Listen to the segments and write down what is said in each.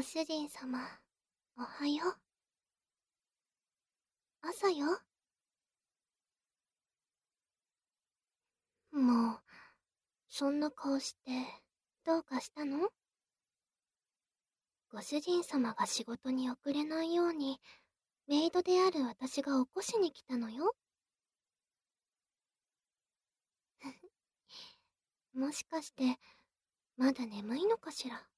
主人様、おはよう。朝よ。もう、そんな顔して、どうかしたの？ご主人様が仕事に遅れないように、メイドである私が起こしに来たのよ。もしかして、まだ眠いのかしら。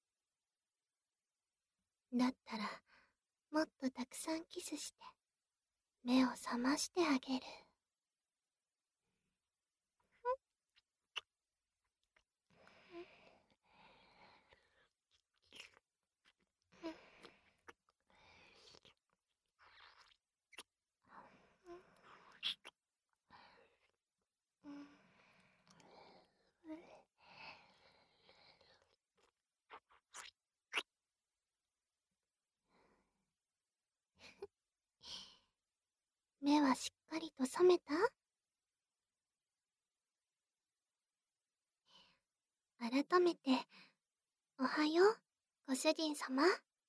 だったら、もっとたくさんキスして、目を覚ましてあげる。目はしっかりと覚めた？改めて、おはよう、ご主人様。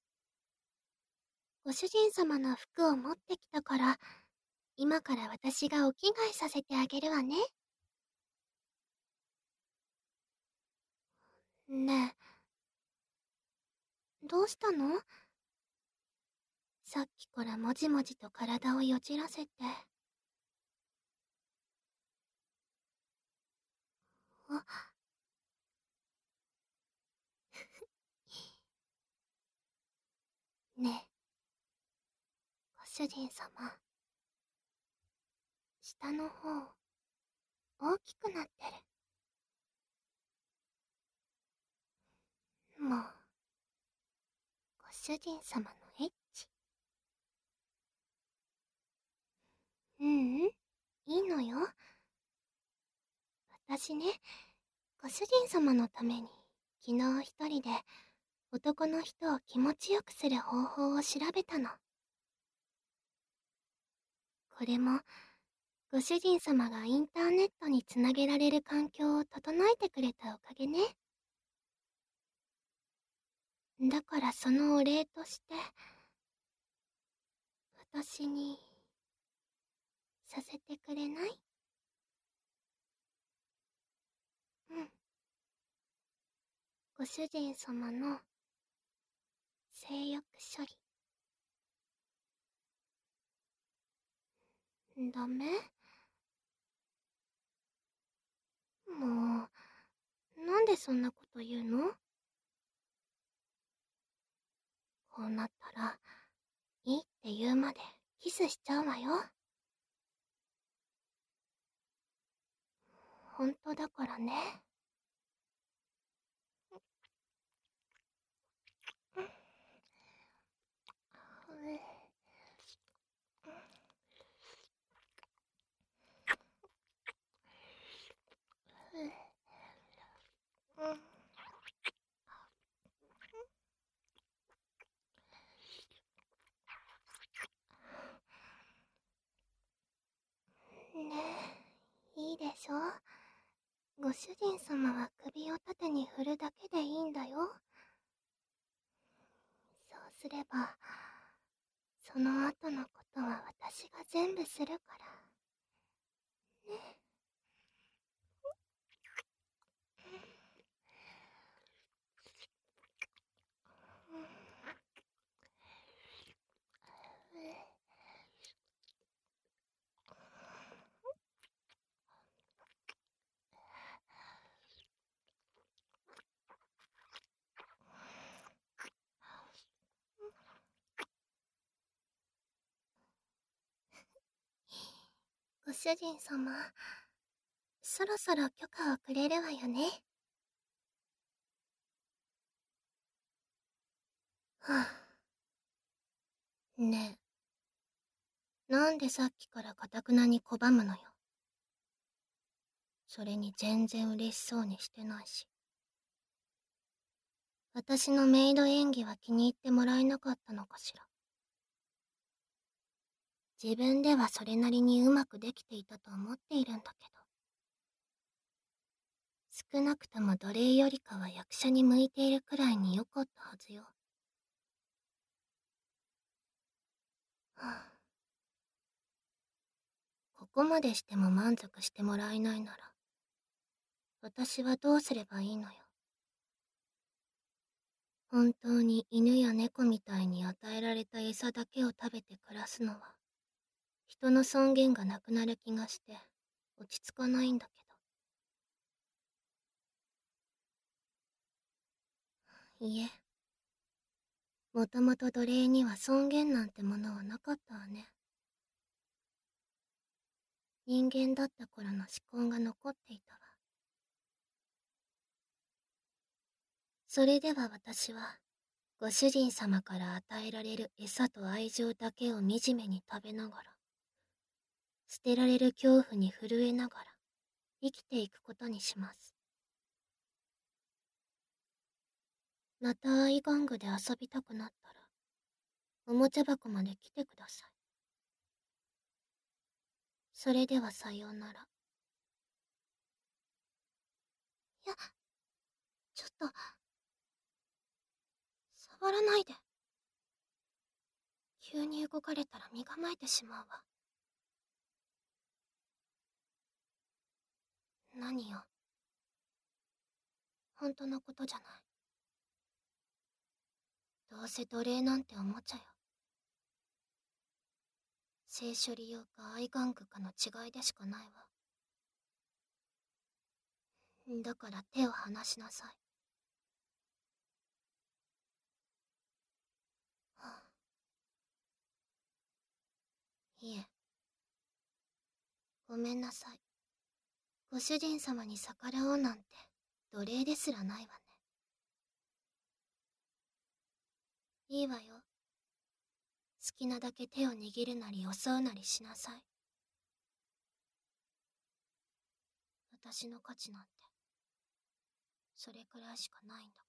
ご主人様の服を持ってきたから、今から私がお着替えさせてあげるわね。ねえ、どうしたの？さっきからもじもじと体をよじらせて。あ、ねえ、ご主人様、下の方、大きくなってる。もう、ご主人様のエッチ。ううん、いいのよ。私ね、ご主人様のために、昨日一人で、男の人を気持ちよくする方法を調べたの。これも、ご主人様がインターネットにつなげられる環境を整えてくれたおかげね。だからそのお礼として、私に、させてくれない？うん。ご主人様の、性欲処理。ダメ？もう、なんでそんなこと言うの？こうなったら、いいって言うまでキスしちゃうわよ。ほんとだからね。ねえ、いいでしょ？ご主人様は首を縦に振るだけでいいんだよ。そうすれば、その後のことは私が全部するから。ね。ご主人様、そろそろ許可をくれるわよね。はあ、ねえ、なんでさっきから頑くなに拒むのよ。それに全然嬉しそうにしてないし。私のメイド演技は気に入ってもらえなかったのかしら。自分ではそれなりにうまくできていたと思っているんだけど。少なくとも奴隷よりかは役者に向いているくらいに良かったはずよ。 はあ、ここまでしても満足してもらえないなら、私はどうすればいいのよ。本当に犬や猫みたいに与えられた餌だけを食べて暮らすのは、人の尊厳がなくなる気がして、落ち着かないんだけど。いえ、もともと奴隷には尊厳なんてものはなかったわね。人間だった頃の思考が残っていたわ。それでは私は、ご主人様から与えられる餌と愛情だけを惨めに食べながら、捨てられる恐怖に震えながら、生きていくことにします。またアイ玩具で遊びたくなったら、おもちゃ箱まで来てください。それではさようなら。いや、ちょっと、触らないで。急に動かれたら身構えてしまうわ。何よ。本当のことじゃない。どうせ奴隷なんておもちゃよ。性処理用か愛玩具かの違いでしかないわ。だから手を離しなさい。はあ、いえ、ごめんなさい。ご主人様に逆らおうなんて奴隷ですらないわね。いいわよ。好きなだけ手を握るなり襲うなりしなさい。私の価値なんて、それくらいしかないんだから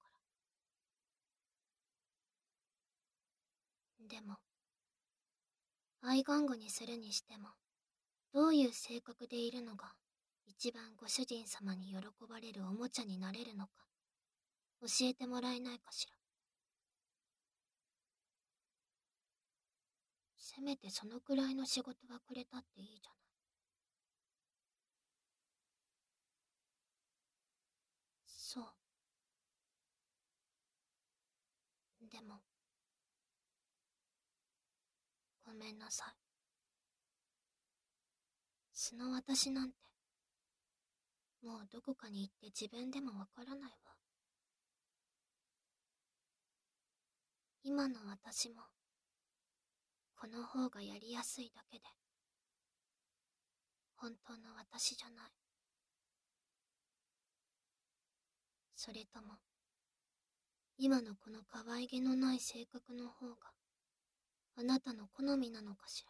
。でも、愛玩具にするにしても、どういう性格でいるのが、一番ご主人様に喜ばれるおもちゃになれるのか、教えてもらえないかしら。せめてそのくらいの仕事はくれたっていいじゃない。そう。でも、ごめんなさい。素の私なんて、もうどこかに行って自分でもわからないわ。今の私も、この方がやりやすいだけで、本当の私じゃない。それとも、今のこの可愛げのない性格の方が、あなたの好みなのかしら。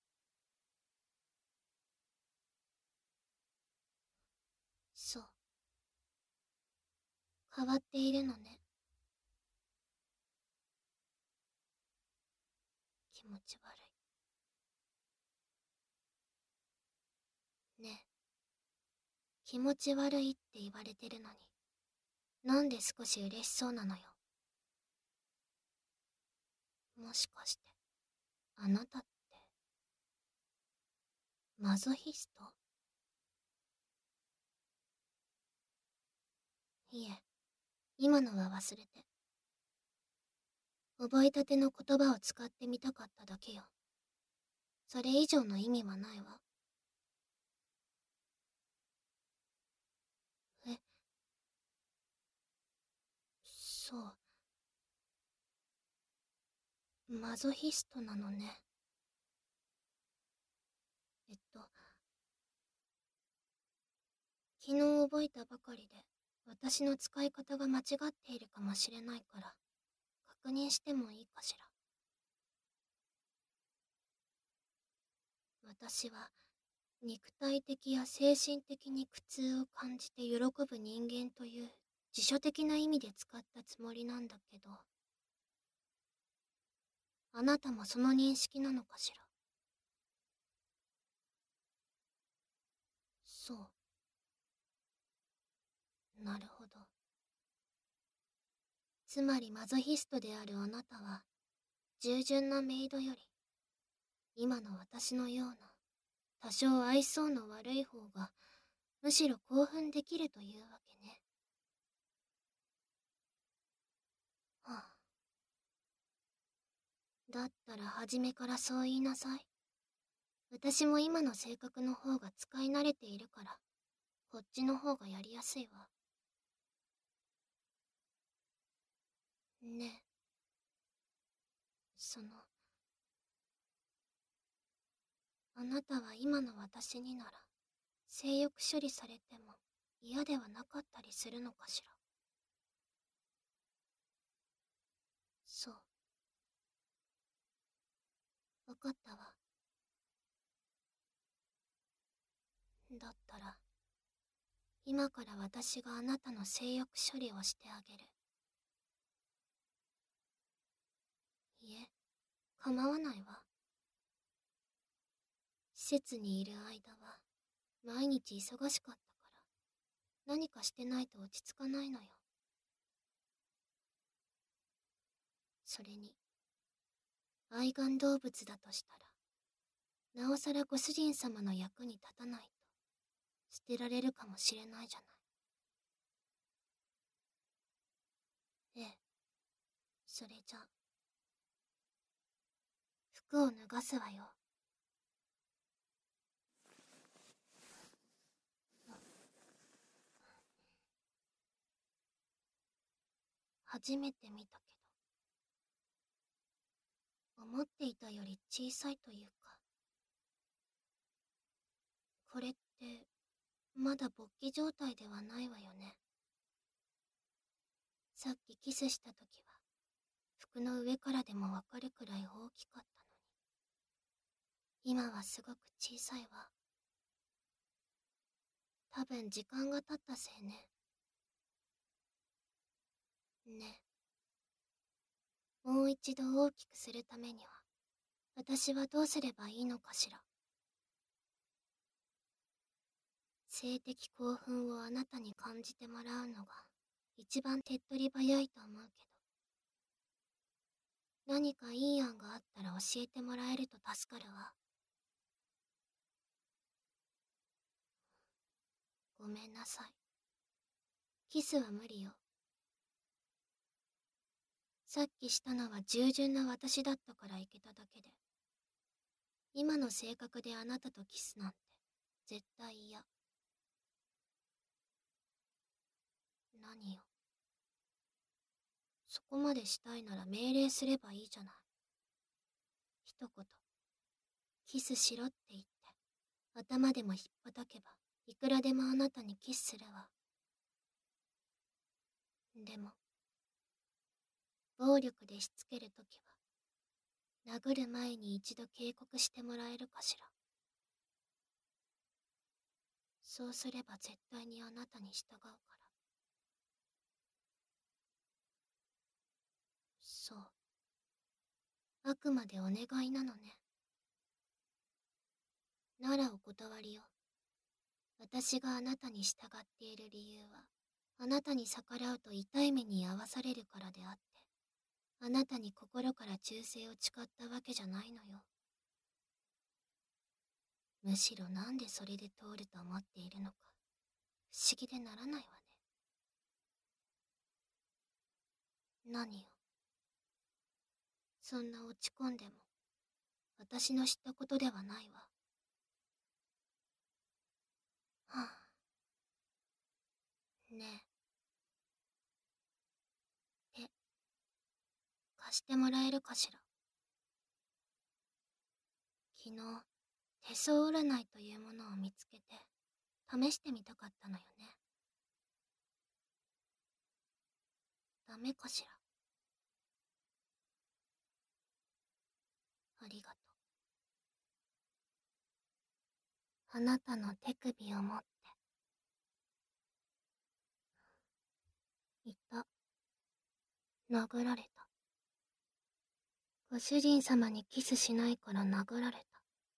そう。変わっているのね。気持ち悪い。ねえ、気持ち悪いって言われてるのに、なんで少し嬉しそうなのよ。もしかして、あなたって、マゾヒスト？いえ、今のは忘れて。覚えたての言葉を使ってみたかっただけよ。それ以上の意味はないわ。え、そう。マゾヒストなのね。昨日覚えたばかりで、私の使い方が間違っているかもしれないから、確認してもいいかしら。私は、肉体的や精神的に苦痛を感じて喜ぶ人間という辞書的な意味で使ったつもりなんだけど、あなたもその認識なのかしら。そう。なるほど。つまりマゾヒストであるあなたは、従順なメイドより、 今の私のような、多少愛想の悪い方が、むしろ興奮できるというわけね。はあ、だったら初めからそう言いなさい。私も今の性格の方が使い慣れているから、こっちの方がやりやすいわ。ねえ、あなたは今の私になら、性欲処理されても嫌ではなかったりするのかしら。そう。わかったわ。だったら、今から私があなたの性欲処理をしてあげる。いえ、構わないわ。施設にいる間は、毎日忙しかったから、何かしてないと落ち着かないのよ。それに、愛玩動物だとしたら、なおさらご主人様の役に立たないと、捨てられるかもしれないじゃない。ええ、それじゃ、服を脱がすわよ。初めて見たけど、思っていたより小さいというか、これって、まだ勃起状態ではないわよね。さっきキスした時は、服の上からでもわかるくらい大きかったのに、今はすごく小さいわ。多分時間が経ったせいね。ね。もう一度大きくするためには、私はどうすればいいのかしら。性的興奮をあなたに感じてもらうのが、一番手っ取り早いと思うけど、何かいい案があったら教えてもらえると助かるわ。ごめんなさい。キスは無理よ。さっきしたのは従順な私だったからいけただけで。今の性格であなたとキスなんて、絶対嫌。何よ。そこまでしたいなら命令すればいいじゃない。一言、キスしろって言って、頭でも引っ叩けば、いくらでもあなたにキスするわ。でも、暴力でしつけるときは、殴る前に一度警告してもらえるかしら。そうすれば絶対にあなたに従うから。そう。あくまでお願いなのね。ならお断りよ。私があなたに従っている理由は、あなたに逆らうと痛い目に遭わされるからであって、あなたに心から忠誠を誓ったわけじゃないのよ。むしろなんでそれで通ると思っているのか、不思議でならないわね。何よ。そんな落ち込んでも、私の知ったことではないわ。はあ、ねえ、手、貸してもらえるかしら。昨日、手相占いというものを見つけて、試してみたかったのよね。ダメかしら。ありがとう。あなたの手首を持って。いた。殴られた。ご主人様にキスしないから殴られた。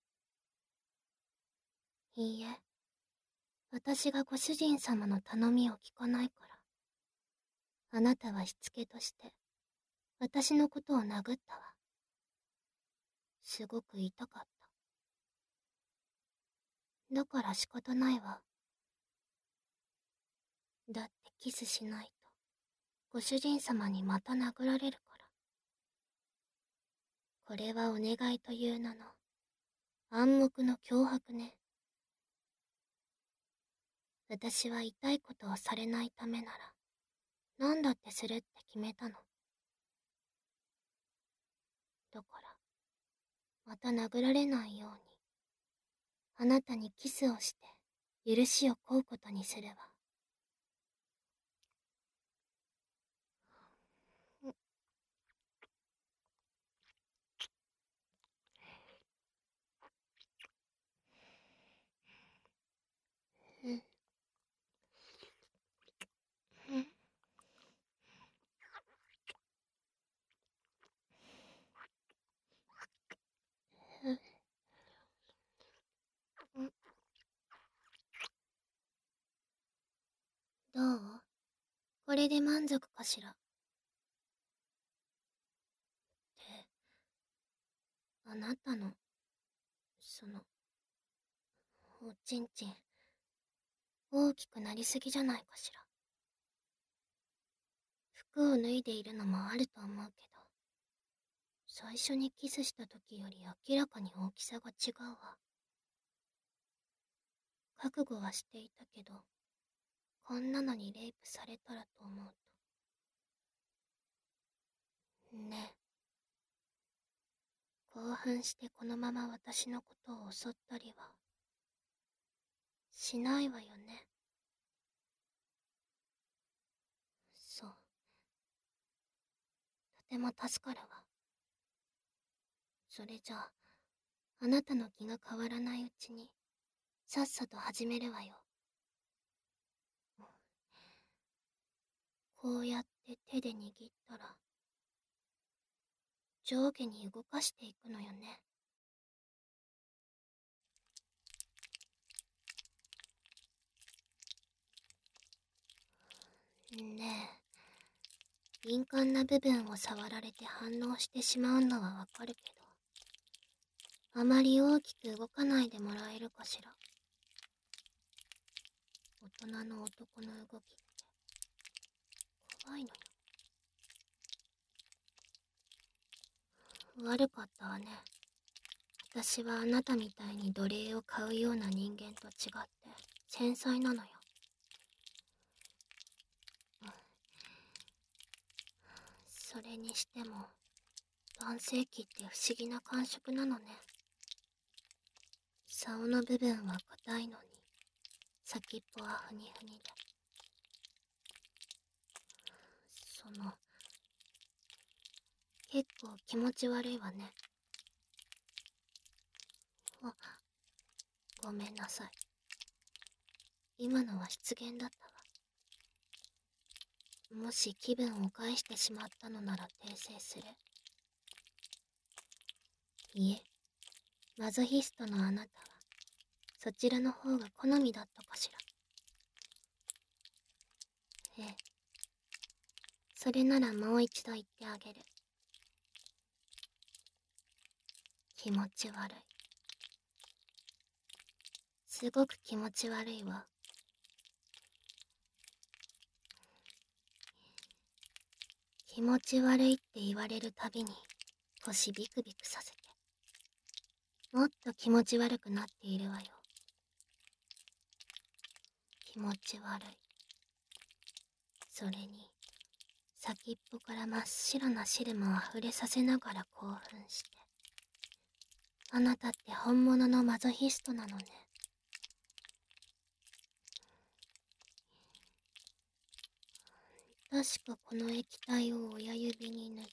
いいえ。私がご主人様の頼みを聞かないから。あなたはしつけとして、私のことを殴ったわ。 すごく痛かった。だから仕方ないわ。だってキスしないと、ご主人様にまた殴られるから。これはお願いという名の、暗黙の脅迫ね。私は痛いことをされないためなら、何だってするって決めたの。だから、また殴られないように、あなたにキスをして、許しを請うことにするわ。うん、うん、うん、うん。どう？これで満足かしら？って、あなたの、その、おちんちん、大きくなりすぎじゃないかしら。服を脱いでいるのもあると思うけど、最初にキスした時より明らかに大きさが違うわ。覚悟はしていたけど、こんなのにレイプされたらと思うと。ねえ、興奮してこのまま私のことを襲ったりは、しないわよね。そう。とても助かるわ。それじゃあ、あなたの気が変わらないうちに、さっさと始めるわよ。こうやって手で握ったら、上下に動かしていくのよね。ねえ、敏感な部分を触られて反応してしまうのはわかるけど、あまり大きく動かないでもらえるかしら。大人の男の動きって怖いのよ。悪かったわね。私はあなたみたいに奴隷を買うような人間と違って繊細なのよ。それにしても、男性器って不思議な感触なのね。竿の部分は硬いのに、先っぽはふにふにで。結構気持ち悪いわね。あ、ごめんなさい。今のは失言だったわ。もし気分を害してしまったのなら訂正する。いえ、マゾヒストのあなたは、そちらの方が好みだったかしら。ええ。それならもう一度言ってあげる。気持ち悪い。すごく気持ち悪いわ。気持ち悪いって言われるたびに腰ビクビクさせて、もっと気持ち悪くなっているわよ。気持ち悪い。それに、先っぽから真っ白な汁もあふれさせながら興奮して。あなたって本物のマゾヒストなのね。確かこの液体を親指に塗って、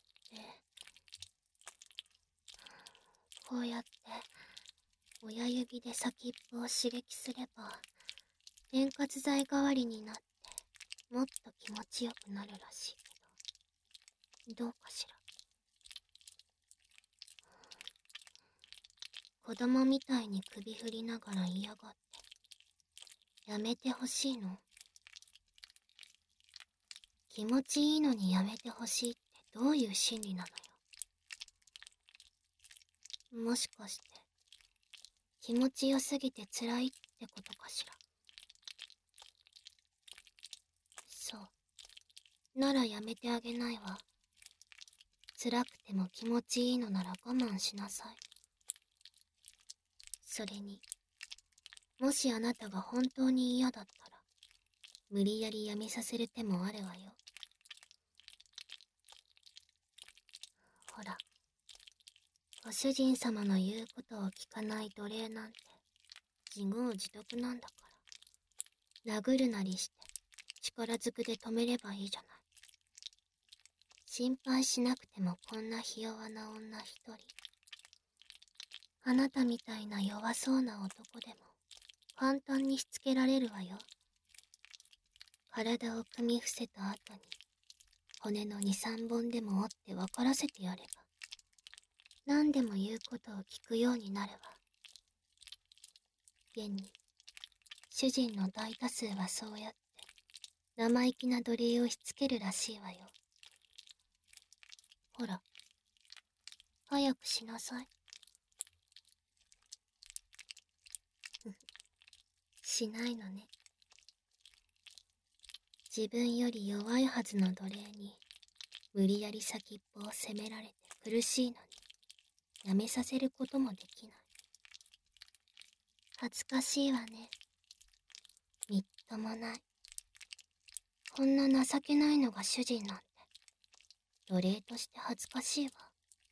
こうやって親指で先っぽを刺激すれば、潤滑剤代わりになってもっと気持ちよくなるらしいけど、どうかしら。子供みたいに首振りながら嫌がって、やめてほしいの？気持ちいいのにやめてほしいってどういう心理なのよ。 もしかして、気持ちよすぎて辛いってことかしら。そう。ならやめてあげないわ。辛くても気持ちいいのなら我慢しなさい。それに、もしあなたが本当に嫌だったら、無理やりやめさせる手もあるわよ。ほら、ご主人様の言うことを聞かない奴隷なんて、自業自得なんだから。殴るなりして、力ずくで止めればいいじゃない。心配しなくてもこんなひ弱な女一人。あなたみたいな弱そうな男でも、簡単にしつけられるわよ。体を組み伏せた後に、骨の2、3本でも折って分からせてやれば、何でも言うことを聞くようになるわ。現に、主人の大多数はそうやって、生意気な奴隷をしつけるらしいわよ。ほら、早くしなさい。しないのね。自分より弱いはずの奴隷に、無理やり先っぽを責められて苦しいのに、やめさせることもできない。恥ずかしいわね。みっともない。こんな情けないのが主人なんて、奴隷として恥ずかしいわ。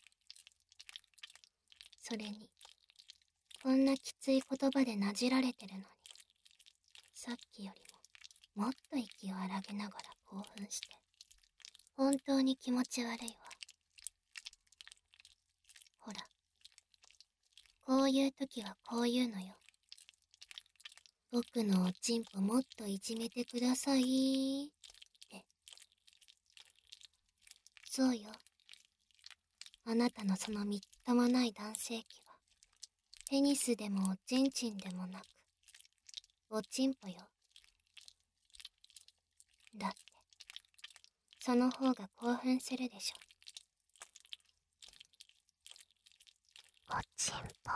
それに、こんなきつい言葉でなじられてるのに、さっきよりももっと息を荒げながら興奮して、本当に気持ち悪いわ。ほら、こういう時はこういうのよ。僕のおちんぽもっといじめてくださいって。そうよ。あなたのそのみっともない男性器は、ペニスでもおちんちんでもなく、おちんぽよ。だって、その方が興奮するでしょ。おちんぽ。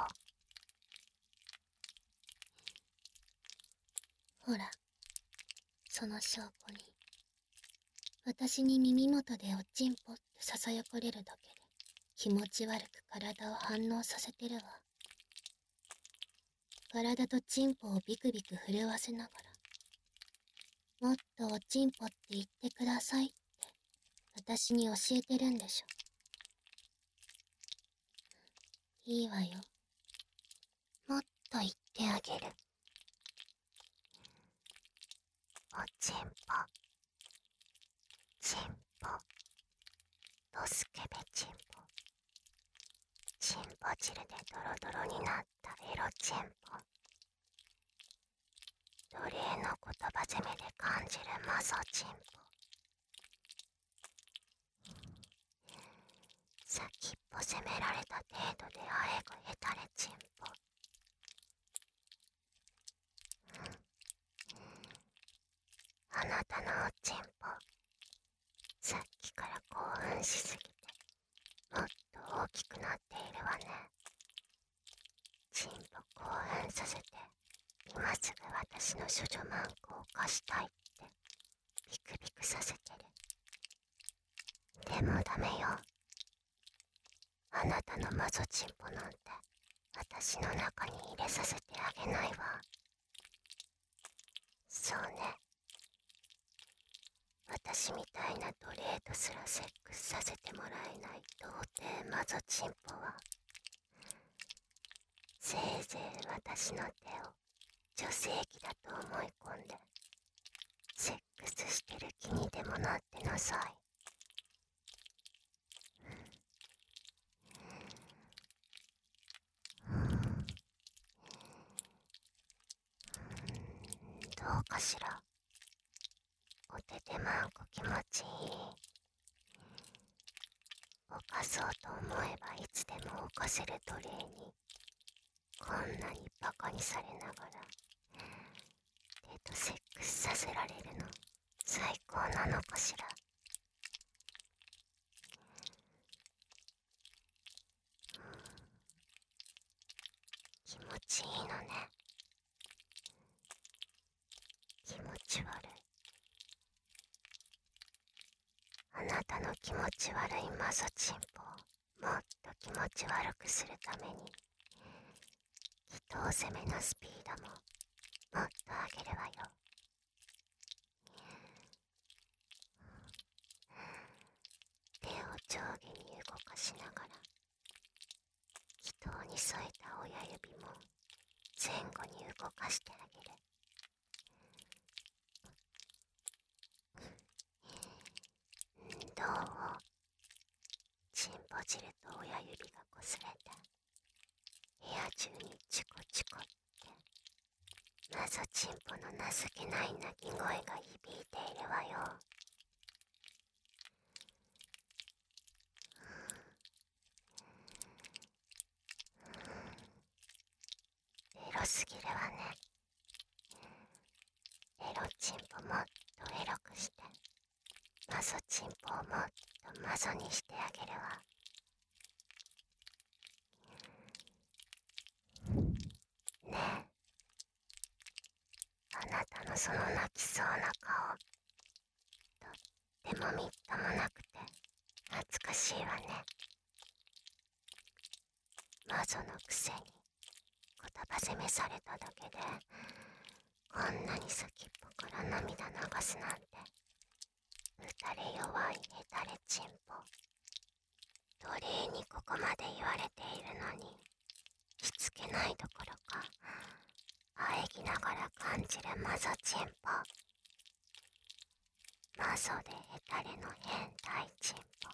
ほら、その証拠に、私に耳元でおちんぽって囁かれるだけで、気持ち悪く体を反応させてるわ。体とチンポをビクビク震わせながら、もっとおちんぽって言ってくださいって、私に教えてるんでしょ。いいわよ。もっと言ってあげる。おちんぽ、ちんぽ、ドスケベちんぽ、ちんぽ汁でドロドロになったエロちんぽ、奴隷の言葉攻めで感じるマゾちんぽ、先っぽ攻められた程度であえぐへたれちんぽ、あなたのおちんぽ、さっきから興奮しすぎて、もっと大きくなっているわね。ちんぽ興奮させて、今すぐ私の処女マンコを貸したいってビクビクさせてる。でもダメよ。あなたのマゾチンポなんて私の中に入れさせてあげないわ。そうね。私みたいな奴隷とすらセックスさせてもらえない童貞マゾチンポは、せいぜい私の手を女性器だと思い込んでセックスしてる気にでもなってなさい。どうかしら。お手手マンコ気持ちいい。犯そうと思えばいつでも犯せる奴隷に、こんなにバカにされながら手とセックスさせられるの最高なのかしら。 いのね。気持ち悪い。あなたの気持ち悪いマゾチンポをもっと気持ち悪くするために、祈祷攻めのスピードももっと上げるわよ。手を上下に動かしながら、祈祷に添えた親指も前後に動かしてあげる。どう？チンポ汁と親指が擦れて部屋中にチコチコってマゾチンポの情けない鳴き声が響いているわよ。エロすぎるわね。エロチンポもっとエロくしてマゾチンポをもっとマゾにしてあげるわ。ねえ、あなたのその泣きそうな顔、とってもみっともなくて懐かしいわね。マゾのくせに言葉責めされただけでこんなに先っぽから涙流すなんて、打たれ弱いヘタレチンポ。奴隷にここまで言われているのにしつけないどころか喘ぎながら感じるマゾチンポ。マゾでヘタレの変態チンポ。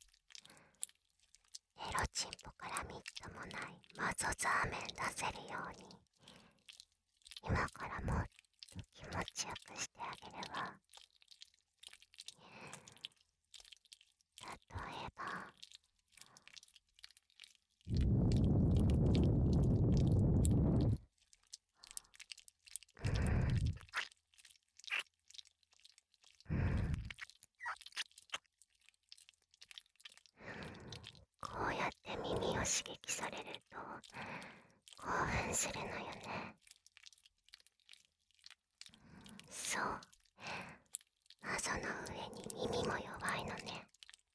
エロチンポからみっともないマゾザーメン出せるように、今からもっと気持ちよくしてあげるわ。例えば、こうやって耳を刺激されると興奮するのよね。そう、マゾの上に耳も弱いのね。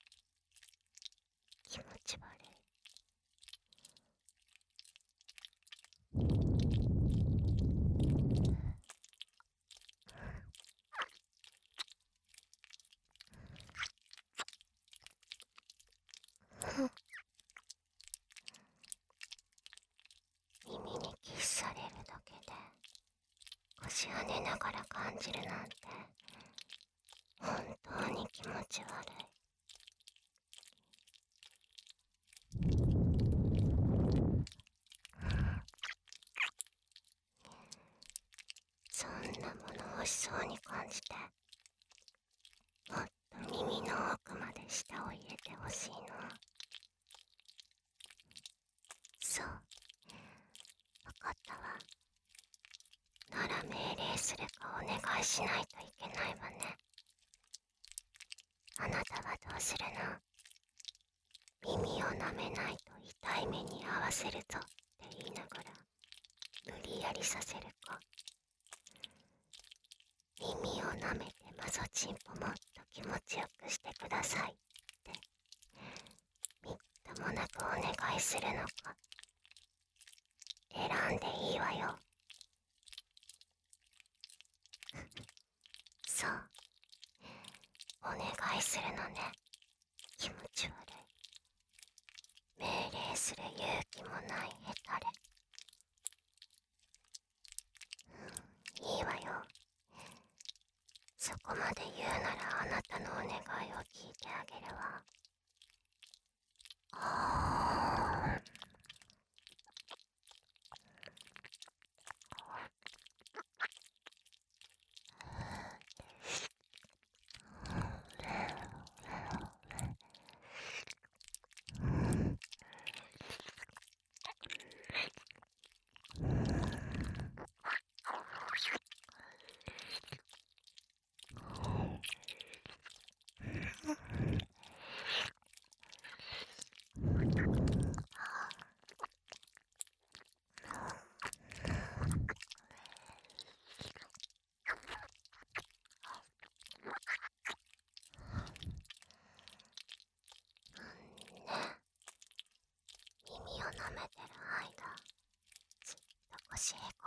気持ち悪い。耳にキスされるだけで腰跳ねながら感じるなんて本当に気持ち悪い。そんなもの欲しそうに感じて、もっと耳の奥まで舌を入れてほしいの。そう、わかったわ。なら命令するかお願いしないといけないわね。あなたはどうするの？耳を舐めないと痛い目に遭わせるぞって言いながら無理やりさせるか、耳を舐めてマゾチンポもっと気持ちよくしてくださいってみっともなくお願いするのか、選んでいいわよ。そう、お願いするのね。気持ち悪い。命令する勇気もないヘタレ。いいわよ。そこまで言うならあなたのお願いを聞いてあげるわ。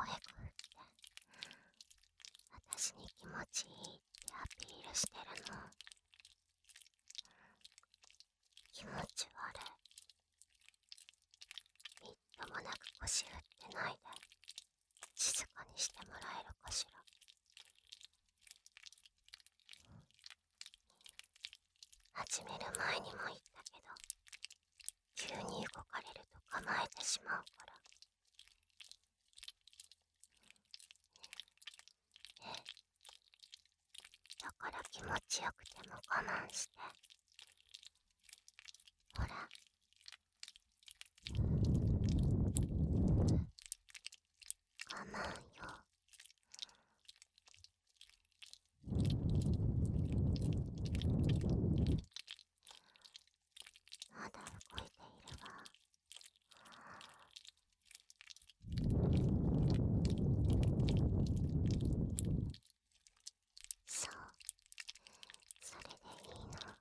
声くって私に気持ちいいってアピールしてるの。気持ち悪い。みっともなく腰振ってないで静かにしてもらえるかしら。始める前にも言ったけど、急に動かれると構えてしまうから。だから気持ちよくても我慢して。ほら。我慢よ。まだ動いているわ。そう、それでいいの。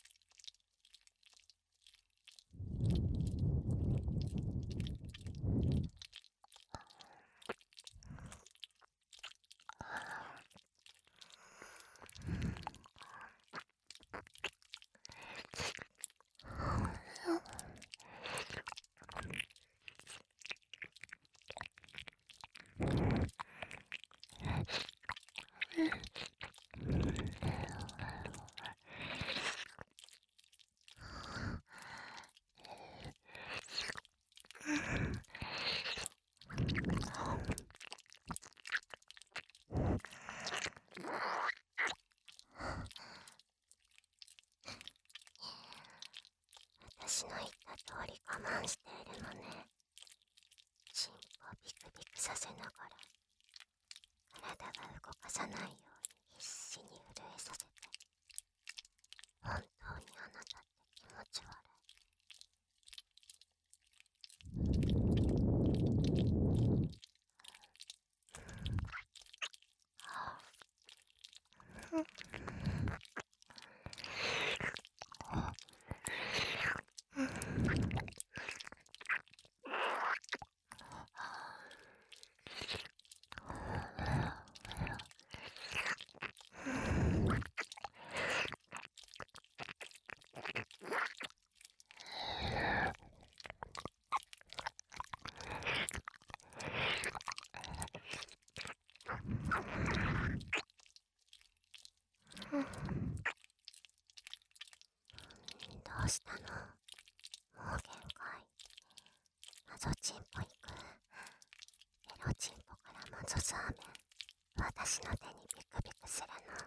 私の言った通り我慢しているのね。チンポビクビクさせながら体が動かさないように必死に震えさせて。本当にあなたって気持ち悪い。どうしたの？もう限界。マゾチンポ行く？エロチンポからマゾサーメン。私の手にビクビクするの。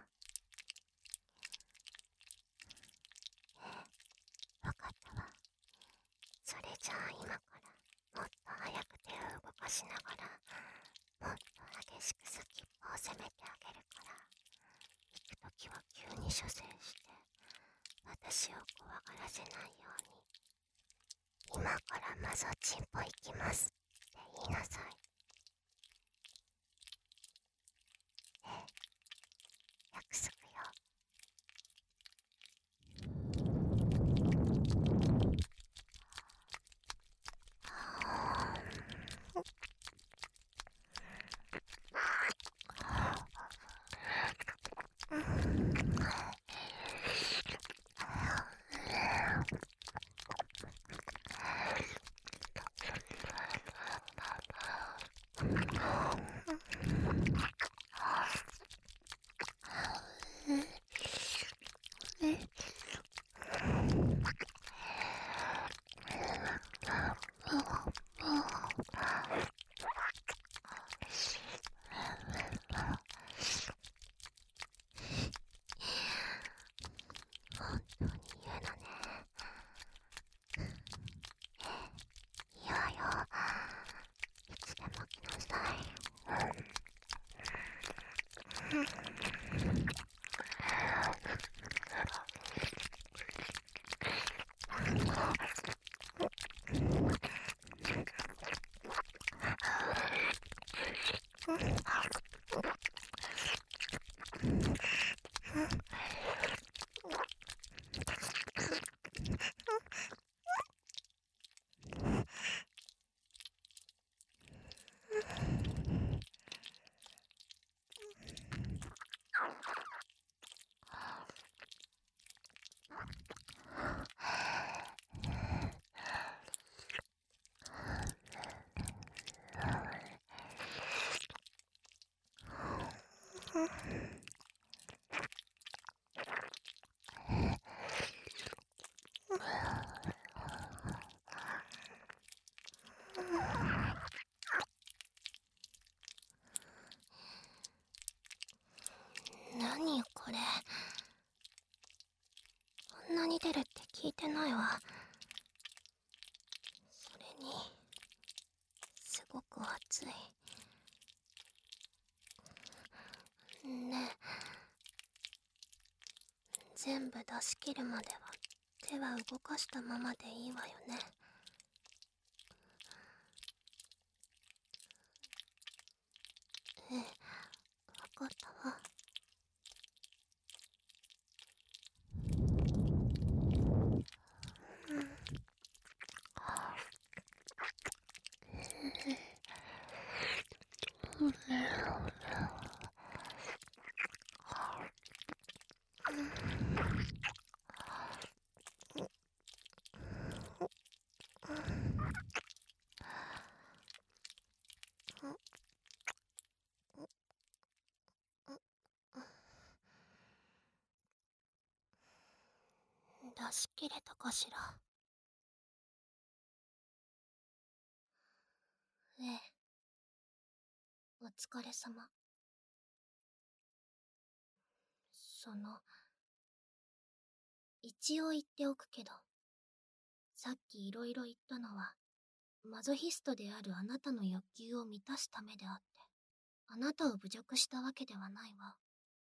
わかったわ。それじゃあ今からもっと早く手を動かしながらもっと激しくスキップを攻めてあげるから、行くときは急に射精して私を怖がらせないように。今からマゾチンポ行きますって言いなさい。約束よ。 何これ。こんなに出るって聞いてないわ。それにすごく熱い。ねえ、全部出し切るまでは手は動かしたままでいいわよね。ええ、わかったわ。出し切れたかしら。ええ、お疲れ様。一応言っておくけど、さっきいろいろ言ったのはマゾヒストであるあなたの欲求を満たすためであって、あなたを侮辱したわけではないわ。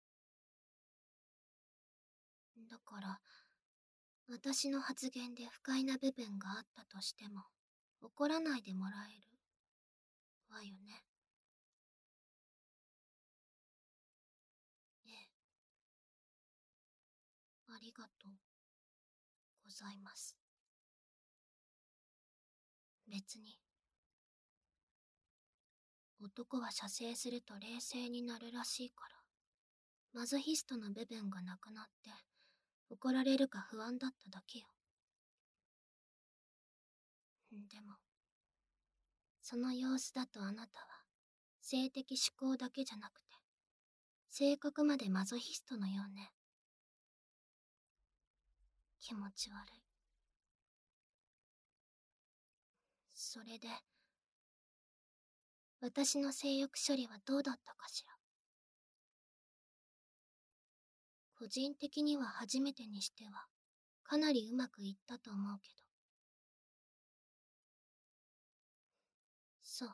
だから、私の発言で不快な部分があったとしても、怒らないでもらえるわよね。ええ、ありがとうございます。別に、男は射精すると冷静になるらしいから、マゾヒストの部分がなくなって、怒られるか不安だっただけよ。でも、その様子だとあなたは、性的思考だけじゃなくて、性格までマゾヒストのようね。気持ち悪い。それで、私の性欲処理はどうだったかしら。個人的には初めてにしては、かなりうまくいったと思うけど。そう。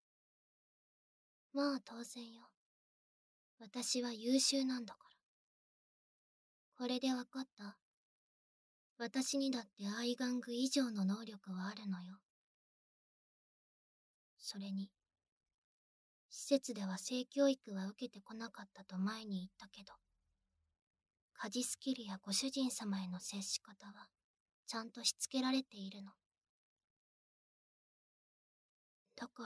まあ当然よ。私は優秀なんだから。これでわかった？私にだってアイガング以上の能力はあるのよ。それに、施設では性教育は受けてこなかったと前に言ったけど、家事スキルやご主人様への接し方は、ちゃんとしつけられているの。だから、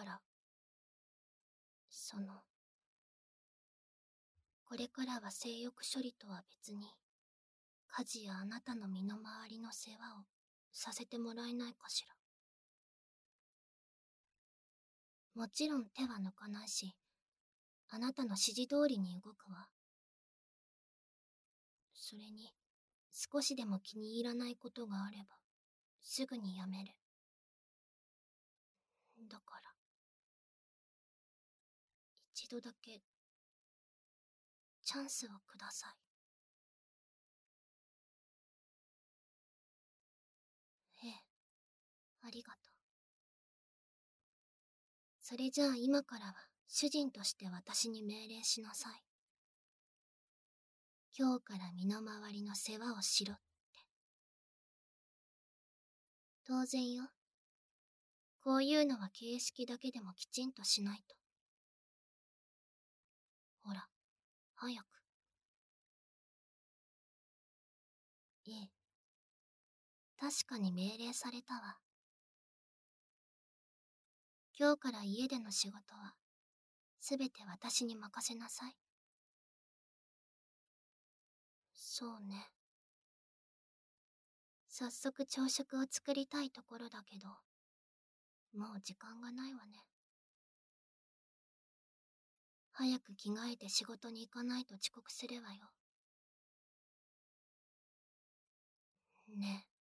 これからは性欲処理とは別に、家事やあなたの身の回りの世話をさせてもらえないかしら。もちろん手は抜かないし、あなたの指示通りに動くわ。それに、少しでも気に入らないことがあれば、すぐにやめる。だから、一度だけ、チャンスをください。ええ、ありがとう。それじゃあ今からは、主人として私に命令しなさい。今日から身の回りの世話をしろって。当然よ。こういうのは形式だけでもきちんとしないと。ほら、早く。ええ。確かに命令されたわ。今日から家での仕事は、すべて私に任せなさい。そうね。早速朝食を作りたいところだけど、もう時間がないわね。 早く着替えて仕事に行かないと遅刻するわよ。ねえ、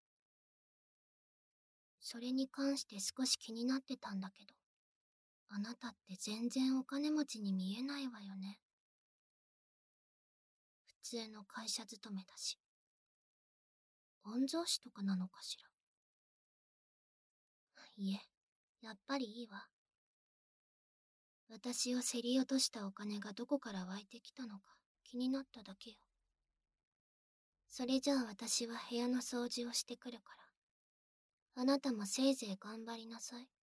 それに関して少し気になってたんだけど、あなたって全然お金持ちに見えないわよね。普通の会社勤めだし。御曹司とかなのかしら。いえ、やっぱりいいわ。私を競り落としたお金がどこから湧いてきたのか気になっただけよ。それじゃあ私は部屋の掃除をしてくるから。あなたもせいぜい頑張りなさい。